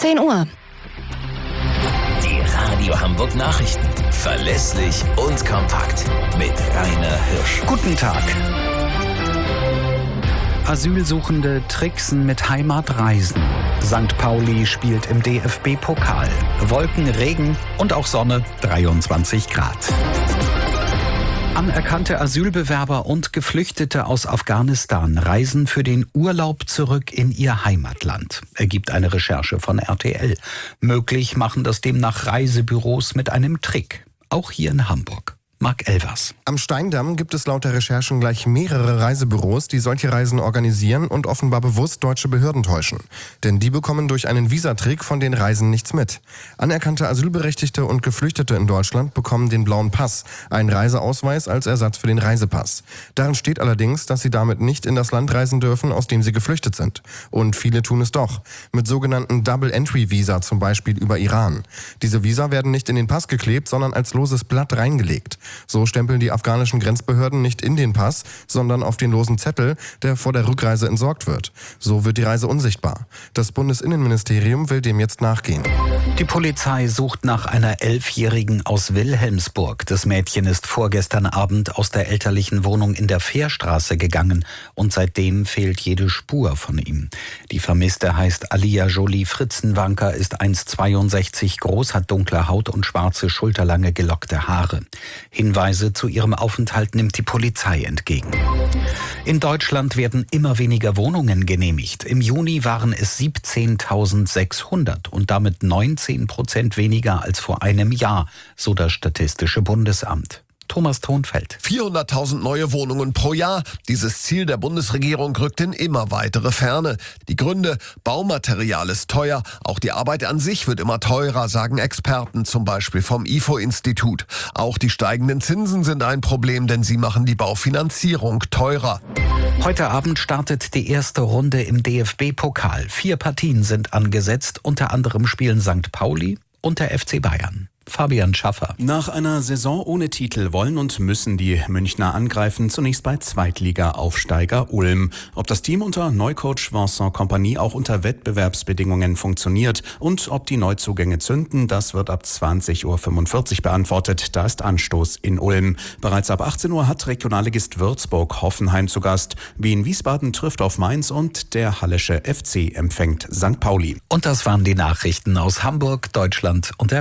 10 Uhr. Die Radio Hamburg Nachrichten. Verlässlich und kompakt. Mit Rainer Hirsch. Guten Tag. Asylsuchende tricksen mit Heimatreisen. St. Pauli spielt im DFB-Pokal. Wolken, Regen und auch Sonne, 23 Grad. Anerkannte Asylbewerber und Geflüchtete aus Afghanistan reisen für den Urlaub zurück in ihr Heimatland, ergibt eine Recherche von RTL. Möglich machen das demnach Reisebüros mit einem Trick, auch hier in Hamburg. Marc Elvers. Am Steindamm gibt es laut der Recherchen gleich mehrere Reisebüros, die solche Reisen organisieren und offenbar bewusst deutsche Behörden täuschen. Denn die bekommen durch einen Visatrick von den Reisen nichts mit. Anerkannte Asylberechtigte und Geflüchtete in Deutschland bekommen den blauen Pass, einen Reiseausweis als Ersatz für den Reisepass. Darin steht allerdings, dass sie damit nicht in das Land reisen dürfen, aus dem sie geflüchtet sind. Und viele tun es doch. Mit sogenannten Double-Entry-Visa, zum Beispiel über Iran. Diese Visa werden nicht in den Pass geklebt, sondern als loses Blatt reingelegt. So stempeln die afghanischen Grenzbehörden nicht in den Pass, sondern auf den losen Zettel, der vor der Rückreise entsorgt wird. So wird die Reise unsichtbar. Das Bundesinnenministerium will dem jetzt nachgehen. Die Polizei sucht nach einer 11-Jährigen aus Wilhelmsburg. Das Mädchen ist vorgestern Abend aus der elterlichen Wohnung in der Fährstraße gegangen und seitdem fehlt jede Spur von ihm. Die Vermisste heißt Alia Jolie Fritzenwanker, ist 1,62 groß, hat dunkle Haut und schwarze, schulterlange gelockte Haare. Hinweise zu ihrem Aufenthalt nimmt die Polizei entgegen. In Deutschland werden immer weniger Wohnungen genehmigt. Im Juni waren es 17.600 und damit 19% weniger als vor einem Jahr, so das Statistische Bundesamt. Thomas Thonfeld. 400.000 neue Wohnungen pro Jahr. Dieses Ziel der Bundesregierung rückt in immer weitere Ferne. Die Gründe: Baumaterial ist teuer. Auch die Arbeit an sich wird immer teurer, sagen Experten, zum Beispiel vom IFO-Institut. Auch die steigenden Zinsen sind ein Problem, denn sie machen die Baufinanzierung teurer. Heute Abend startet die erste Runde im DFB-Pokal. 4 Partien sind angesetzt. Unter anderem spielen St. Pauli und der FC Bayern. Fabian Schaffer. Nach einer Saison ohne Titel wollen und müssen die Münchner angreifen, zunächst bei Zweitliga-Aufsteiger Ulm. Ob das Team unter Neucoach Vincent Kompany auch unter Wettbewerbsbedingungen funktioniert und ob die Neuzugänge zünden, das wird ab 20.45 Uhr beantwortet. Da ist Anstoß in Ulm. Bereits ab 18 Uhr hat Regionalligist Würzburg Hoffenheim zu Gast. Wien Wiesbaden trifft auf Mainz und der Hallische FC empfängt St. Pauli. Und das waren die Nachrichten aus Hamburg, Deutschland und der